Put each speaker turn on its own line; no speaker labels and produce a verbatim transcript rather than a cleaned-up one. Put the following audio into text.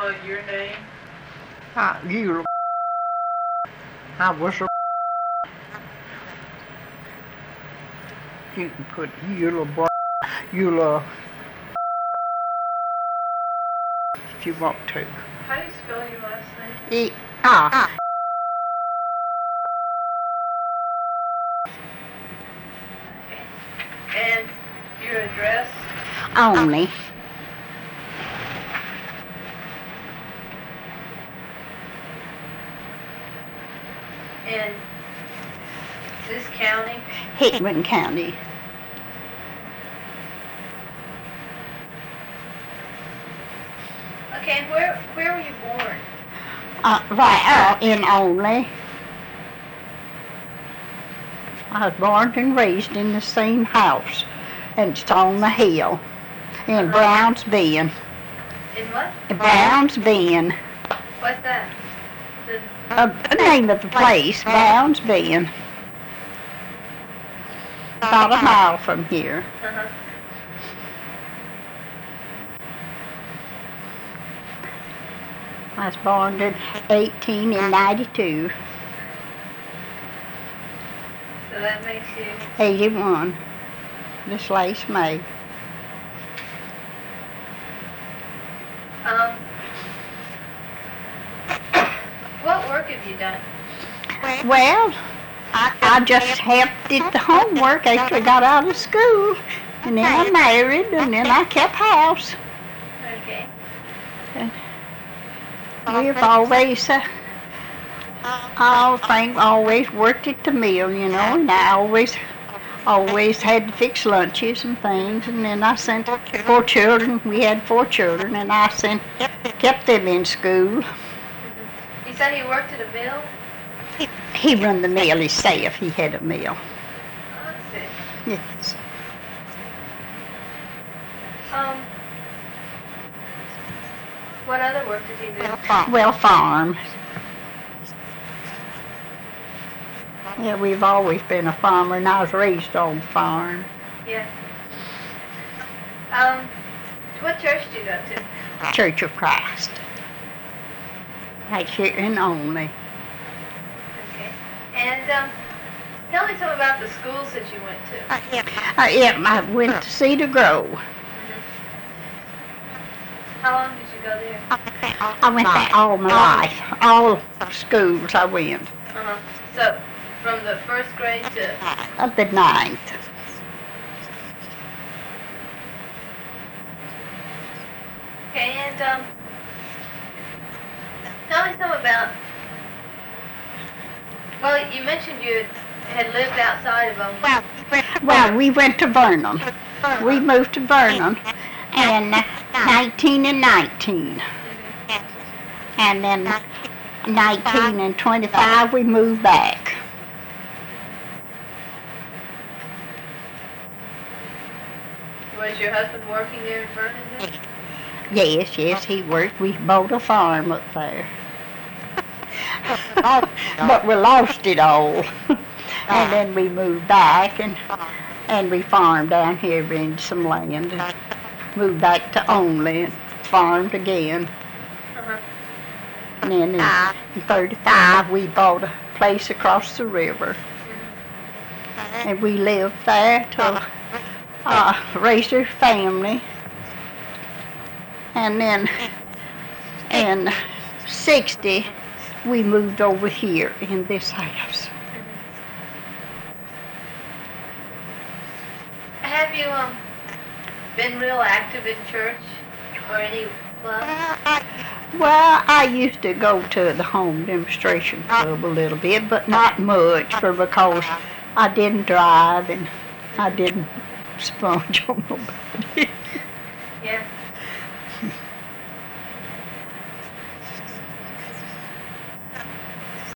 spell your name?
Uh, Eula. I was a. You can put Eula, Eula, if you want to.
How do you spell your last name?
E ah.
And your address?
Only.
And this county?
Hickman County.
Okay, and where where were you born?
Uh, right out in Only. I was born and raised in the same house, and it's on the hill in Browns Bend.
In what?
Browns Bend.
What's that? The,
Uh, the name of the place, Browns Bend. About a mile from here.
uh-huh.
I was born in eighteen ninety-two,
So that makes you...
eighty-one, this last May.
Um, what work have you done?
Well, I, I just helped did the homework after I got out of school, and then I married, and then I kept house.
Okay.
And we've always, uh, I think, always worked at the mill, you know, and I always, always had to fix lunches and things, and then I sent four children, we had four children, and I sent, kept them in school.
You said he worked at a mill?
He run the mill himself, he had a mill.
Oh, I see.
Yes.
Um, what other work did he do?
Well, farm. Yeah, we've always been a farmer, and I was raised on the farm.
Yeah. Um, what church do you go to?
Church of Christ. Right here in Only.
Okay. And, um, tell me something about the schools that you went to.
Uh, yeah, I went to Cedar Grove.
How long did you go there?
I went there all my life. All schools I went.
Uh-huh. So, from the first grade to...
Up at ninth.
Okay, and, um, tell me something about... Well, you mentioned you had lived outside of them.
Well, we went to Vernon. We moved to Vernon in nineteen and nineteen. And then nineteen and twenty-five we moved back.
Was your husband working there in Vernon then?
Yes, yes, he worked. We bought a farm up there. But we lost it all. And then we moved back and and we farmed down here in some land and moved back to Only and farmed again.
Uh-huh.
And then in thirty-five we bought a place across the river. And we lived there till uh, raised our family. And then in sixty we moved over here in this house.
Have you, um, been real active in church or any club?
Well, I used to go to the home demonstration club a little bit, but not much, for because I didn't drive and I didn't sponge on nobody.